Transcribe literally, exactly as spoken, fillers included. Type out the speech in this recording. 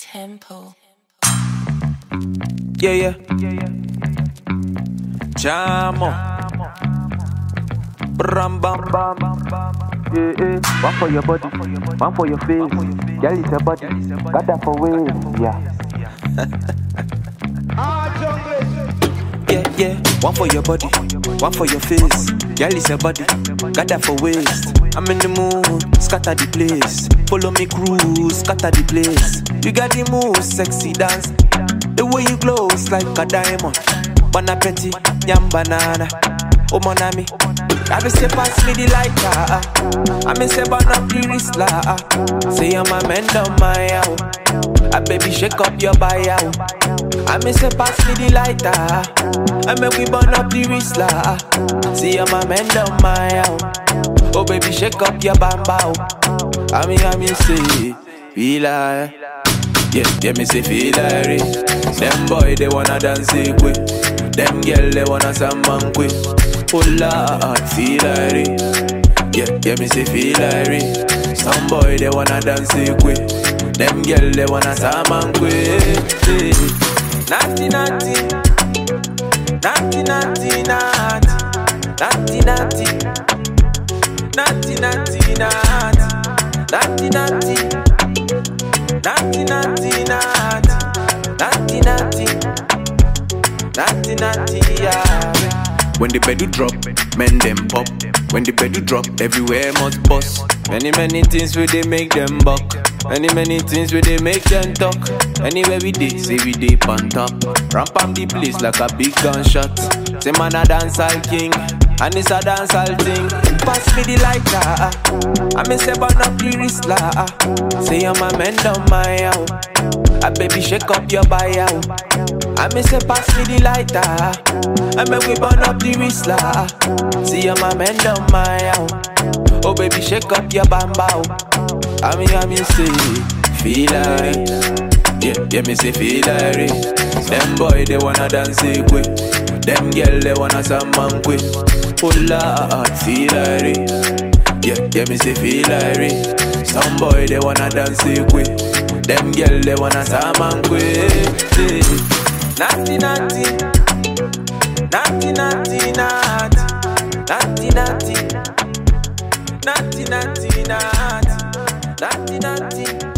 Tempo. Yeah, yeah. Jamo. Bram bam bam. Yeah, yeah. One for your body, one for your face. Girl, it's your body. Got that for waves, yeah. Yeah, yeah. One for your body, one for your face. Girl, it's your body. Got that for waist. I'm in the mood, scatter the place. Follow me cruise, scatter the place. You got the move, sexy dance. The way you glow is like a diamond. Bon appetit, yam banana. Oh mon ami, I be say pass me the lighter. I me say burn up the wrist la. Say I'm a man down my out. I baby shake up your body out. I me say pass me the lighter. I make we burn up the wrist la. See I'm a man down my out. Oh baby shake up your bamba out. I me I me say feel like. Yeah, yeah, me say feel like it. Them boy they wanna dance it quick. Them girl they wanna some man quick. Oh Lord, feel like it. Yeah, yeah, me say feel like it. Some boy they wanna dance it quick. Them girl they wanna some man quick. Naughty, naughty, naughty, naughty, naughty, naughty, naughty, naughty, naughty, naughty, naughty, naughty, naughty, naughty, naughty, naughty, naughty, naughty, yeah. When the bed do drop, men them pop. When the bed do drop, everywhere must bust. Many many things where they make them buck. Many many things where they make them talk. Anywhere we dey, say we dey on top. Ramp on the place like a big gunshot. Say man a dancehall king, and it's a dancehall thing. Pass me the lighter, I me say burn up the wrist la. Say I'm a man down my out. I baby shake up your body out. I me say pass me the lighter, I make we burn up the wrist la. See I'm a man down my out. Oh baby shake up your bamba out. I me I me say feel like. Yeah, yeah me say feel like it. Them boy they wanna dance it quick. Them girl they wanna some man quick. Oh Lord, feel like it. Yeah, yeah me say feel like it. Some boy they wanna dance it quick. Them girl they wanna some man quick. Naughty, naughty, naughty, naughty, naughty, naughty, naughty, naughty, naughty, naughty, naughty, naughty.